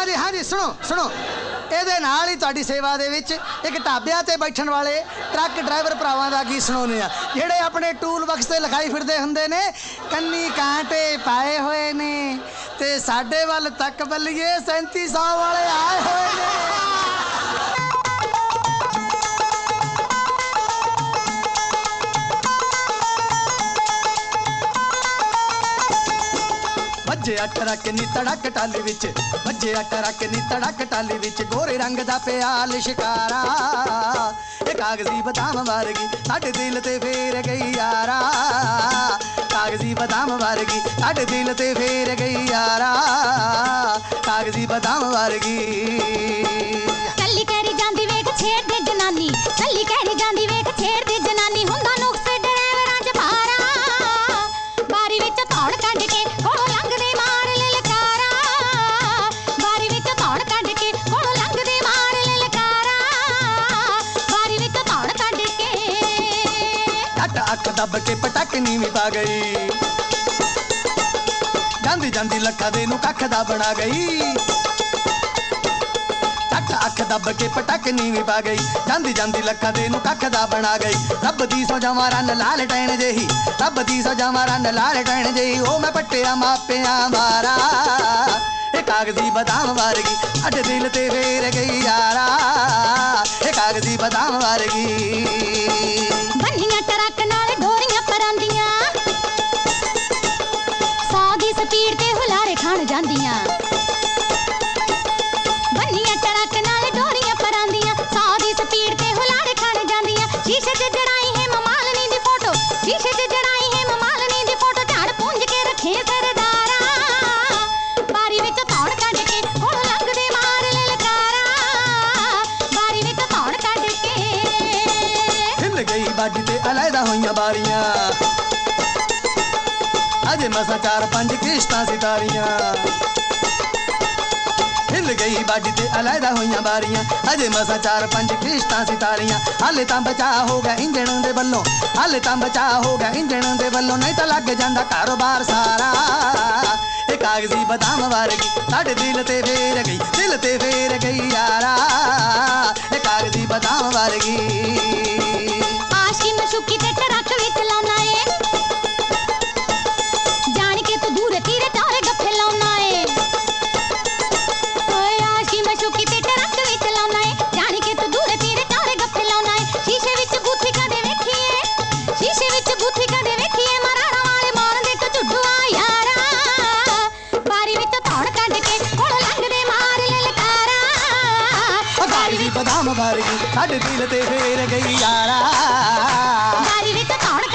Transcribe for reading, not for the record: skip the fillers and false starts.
हाँ जी सुनो सुनो ਇਹਦੇ ਨਾਲ ਹੀ ਤੁਹਾਡੀ ਸੇਵਾ ਦੇ ਵਿੱਚ ਇੱਕ ਢਾਬਿਆਂ ਤੇ ਬੈਠਣ ਵਾਲੇ ਟਰੱਕ ਡਰਾਈਵਰ ਭਰਾਵਾਂ ਦਾ ਗੀਤ ਸੁਣਾਉਂਦੇ ਆ ਜਿਹੜੇ ਆਪਣੇ ਟੂਲ ਬਕਸ ਤੇ ਲਿਖਾਈ ਫਿਰਦੇ ਹੁੰਦੇ ਨੇ ਕੰਨੀ ਕਾਂਟੇ ਪਾਏ ਹੋਏ ਨੇ ਤੇ ਸਾਡੇ ਵੱਲ ਤੱਕ ਬੱਲੀਏ 3700 ਵਾਲੇ ਆਏ ਹੋਏ ਨੇ ਵੱਜਿਆ ਟਰੱਕ ਨੀ ਤੜਕ ਟਾਲੀ ਵਿੱਚ ਵੱਜਿਆ ਟਰੱਕ ਨੀ ਤੜਕ ਟਾਲੀ ਵਿੱਚ ਗੋਰੇ ਰੰਗ ਦਾ ਪਿਆ ਲਿਸ਼ਕਾਰਾ ਇਹ ਕਾਗਜ਼ੀ ਬਦਾਮ ਵਰਗੀ ਸਾਡੇ ਦਿਲ ਤੇ ਫੇਰ ਗਈ ਯਾਰਾ ਕਾਗਜ਼ੀ ਬਦਾਮ ਵਰਗੀ ਸਾਡੇ ਦਿਲ ਤੇ ਫੇਰ ਗਈ ਯਾਰਾ ਕਾਗਜ਼ੀ ਬਦਾਮ ਵਰਗੀ ਕੱਲੀ ਕਹਿਰੀ ਜਾਂਦੀ ਵੇਖ ਛੇੜਦੇ ਜਨਾਨੀ ਕੱਲੀ ਕਹਿਰੀ ਜਾਂਦੀ ਵੇਖ ਛੇੜਦੇ ਜਨਾਨੀ ਹੁੰਦਾ ਨੁਕਸ ਡਰਾਈਵਰਾਂ ਚ ਭਾਰਾ ਬਾਰੀ ਵਿੱਚ ਧੌਣ ਕੱਢ ਕੇ ਕੋਲੋਂ ਲੰਘਦੇ ਮਾਰ ਲਲਕਾਰਾ ਬਾਰੀ ਵਿੱਚ ਧੌਣ ਕੱਢ ਕੇ ਕੋਲੋਂ ਲੰਘਦੇ ਮਾਰ ਲਲਕਾਰਾ ਬਾਰੀ ਵਿੱਚ ਧੌਣ ਕੱਢ ਕੇ ਟੱਟ ਅੱਖ ਦੱਬ ਕੇ ਪਟਕ ਨੀਵੀਂ ਪਾ ਗਈ ਜਾਂਦੀ ਜਾਂਦੀ ਲੱਖਾਂ ਦੇ ਨੂੰ ਕੱਖ ਦਾ ਬਣਾ ਗਈ ਅੱਖ ਦੱਬ ਕੇ ਪਟਕ ਨੀਵੀਂ ਪਾ ਗਈ ਜਾਂਦੀ ਜਾਂਦੀ ਲੱਖਾਂ ਦੇ ਨੂੰ ਕੱਖ ਦਾ ਬਣਾ ਗਈ ਰੱਬ ਦੀ ਸੋਝਾਂ ਰੰਨ ਲਾਲ ਟੈਣ ਜਿਹੀ ਰੱਬ ਦੀ ਸੋਝਾਂ ਰੰਨ ਲਾਲ ਟੈਣ ਜਿਹੀ ਉਹ ਮੈਂ ਪੱਟਿਆ ਮਾਪਿਆਂ ਮਾਰਾ ਇਹ ਕਾਗਜ਼ੀ ਬਦਾਮ ਵਰਗੀ ਸਾਡੇ ਦਿਲ ਤੇ ਫੇਰ ਗਈ ਯਾਰਾ ਇਹ ਕਾਗਜ਼ੀ ਬਦਾਮ ਵਰਗੀ ਬੰਨੀਆਂ ਟਰੱਕ ਨਾਲ ਡੋਰੀਆਂ ਪਰਾਂਦੀਆਂ 100 ਦੀ ਸਪੀਡ ਤੇ ਹੁਲਾਰੇ ਖਾਣ ਜਾਂਦੀਆਂ ਬੰਨੀਆਂ ਟਰੱਕ ਨਾਲ ਡੋਰੀਆਂ ਪਰਾਂਦੀਆਂ 100 ਦੀ ਸਪੀਡ ਤੇ ਹੁਲਾਰੇ ਖਾਣ ਜਾਂਦੀਆਂ ਸ਼ੀਸ਼ੇ 'ਚ ਜੜਾਈ ਹੈ ਮਮਾਲਨੀ ਦੀ ਫੋਟੋ ਸ਼ੀਸ਼ੇ 'ਚ ਜੜਾਈ ਹੈ ਮਮਾਲਨੀ ਦੀ ਫੋਟੋ ਝਾੜ ਪੁੰਝ ਕੇ ਰੱਖੇ ਸਰਦਾਰਾ ਬਾਰੀ ਵਿੱਚ ਧੌਣ ਕੱਢ ਕੇ ਕੋਲੋਂ ਲੰਘਦੇ ਮਾਰ ਲਲਕਾਰਾ ਬਾਰੀ ਵਿੱਚ ਧੌਣ ਕੱਢ ਕੇ ਹਿੱਲ ਗਈ ਬਾਡੀ ਤੇ ਅਲੱਦਾ ਹੋਈਆਂ ਬਾਰੀਆਂ ਅਜੇ ਮਸਾਂ 4-5 ਕਿਸ਼ਤਾਂ ਸਿਤਾਰੀਆਂ ਹਿੱਲ ਗਈ ਬਾਡੀ ਤੇ ਅਲੱਦਾ ਹੋਈਆਂ ਬਾਰੀਆਂ ਅਜੇ ਮਸਾਂ 4-5 ਕਿਸ਼ਤਾਂ ਸਿਤਾਰੀਆਂ ਹਾਲੇ ਤਾਂ ਬਚਾ ਹੋ ਗਿਆ ਇੰਜਣ ਦੇ ਵੱਲੋਂ ਹਾਲੇ ਤਾਂ ਬਚਾ ਹੋ ਗਿਆ ਇੰਜਣ ਦੇ ਵੱਲੋਂ ਨਹੀਂ ਤਾਂ ਲੱਗ ਜਾਂਦਾ ਕਾਰੋਬਾਰ ਸਾਰਾ ਇਹ ਕਾਗਜ਼ੀ ਬਦਾਮ ਵਰਗੀ ਸਾਡੇ ਦਿਲ ਤੇ ਫੇਰ ਗਈ ਦਿਲ ਤੇ ਫੇਰ ਗਈ ਯਾਰਾ ਇਹ ਕਾਗਜ਼ੀ ਬਦਾਮ ਵਰਗੀ ਆਸ਼ਕੀ ਮਸ਼ੂਕੀ ਤੇ ਟਰੱਕ ਵਿੱਚ ਲਾਉਣਾ ਏ ਜਾਣ ਕੇ ਤੂੰ ਦੂਰ ਤੀਰੇ ਚਾਰੇ ਗੱਫੇ ਲਾਉਣਾ ਏ ਓਏ ਆਸ਼ਕੀ ਮਸ਼ੂਕੀ ਤੇ ਟਰੱਕ ਵਿੱਚ ਲਾਉਣਾ ਏ ਜਾਣ ਕੇ ਤੂੰ ਦੂਰ ਤੀਰੇ ਚਾਰੇ ਗੱਫੇ ਲਾਉਣਾ ਏ ਸ਼ੀਸ਼ੇ ਵਿੱਚ ਬੂਥੀ ਕਦੇ ਵੇਖੀਏ ਸ਼ੀਸ਼ੇ ਵਿੱਚ ਬੂਥੀ ਕਦੇ ਵੇਖੀਏ ਮਰਾਣਾ ਵਾਲੇ ਮਾਰਦੇ ਕੋ ਝੁੱਡੂਆ ਯਾਰਾ ਬਾਰੀ ਵਿੱਚ ਧੌਣ ਕੱਢ ਕੇ ਕੋਲੋਂ ਲੰਘਦੇ ਮਾਰ ਲਲਕਾਰਾ ਕਾਗਜ਼ੀ ਬਦਾਮ ਵਰਗੀ ਸਾਡੇ ਦਿਲ ਤੇ ਫੇਰ ਗਈ ਯਾਰਾ ਬਾਰੀ ਵਿੱਚ ਧੌਣ